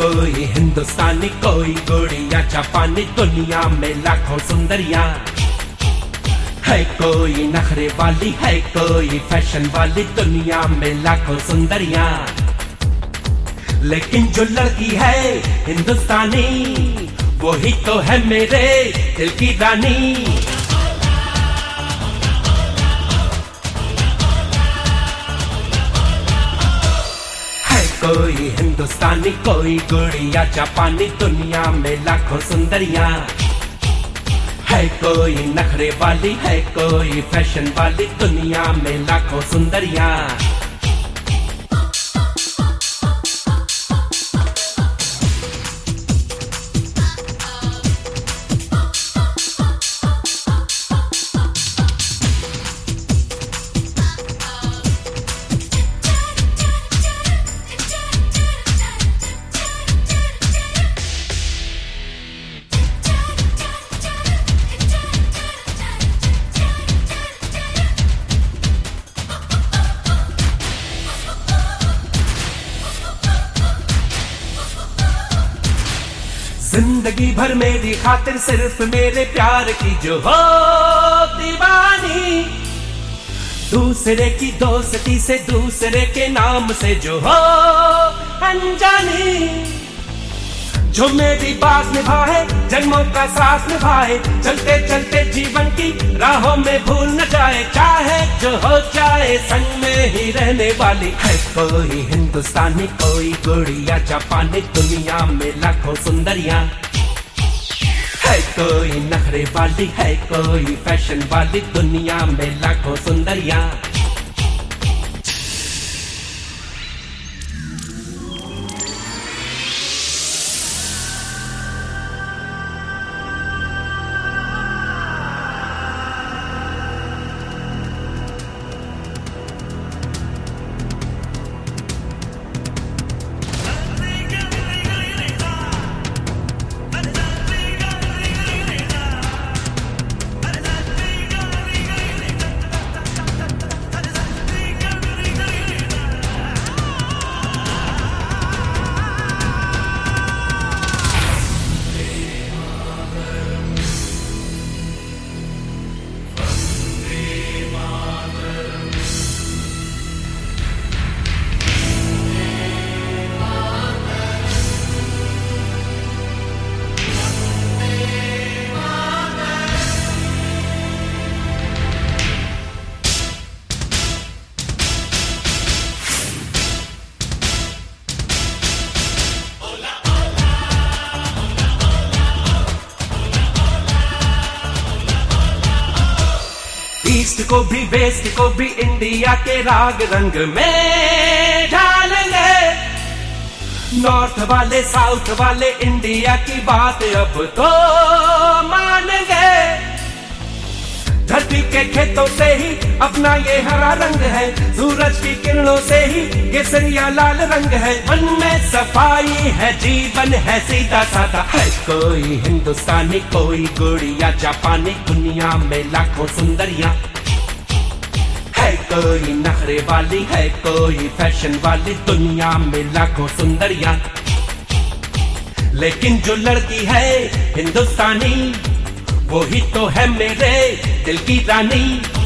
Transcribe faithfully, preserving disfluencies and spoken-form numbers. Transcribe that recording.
कोई हिंदुस्तानी, कोई गुड़िया जापानी, दुनिया में लाखों सुंदरियां। है कोई नखरे वाली, है कोई फैशन वाली, दुनिया में लाखों सुंदरियां। लेकिन जो लड़की है हिंदुस्तानी, वही तो है मेरे दिल की रानी। कोई हिंदुस्तानी, कोई गुड़िया जापानी, दुनिया में लाखों सुंदरियां। है कोई नखरे वाली, है कोई फैशन वाली, दुनिया में लाखों सुंदरियां। जिंदगी भर मेरी खातिर सिर्फ मेरे प्यार की जो हो दीवानी, दूसरे की दोस्ती से, दूसरे के नाम से जो हो अनजानी। जो मेरी बात निभाए, जन्मों का साथ निभाए, चलते चलते जीवन की राहों में भूल न जाए। चाहे जो हो जाए संग में ही रहने वाली। है कोई हिंदुस्तानी, कोई गुड़िया जापानी, दुनिया में लाखों सुंदरियां। है कोई नखरे वाली, है कोई फैशन वाली, दुनिया में लाखों सुंदरियां। ईस्ट को भी वेस्ट को भी इंडिया के राग रंग में ढालेंगे। नॉर्थ वाले साउथ वाले इंडिया की बात अब तो मानेंगे। धरती के खेतों से ही अपना ये हरा रंग है, सूरज की किरणों से ही केसरिया लाल रंग है। मन में सफाई है, जीवन है सीधा साधा। है कोई हिंदुस्तानी, कोई गुड़िया जापानी, दुनिया में लाखों सुंदरियां। है कोई नखरे वाली, है कोई फैशन वाली, दुनिया में लाखों सुंदरियां। लेकिन जो लड़की है हिंदुस्तानी, वही तो है मेरे दिल की रानी।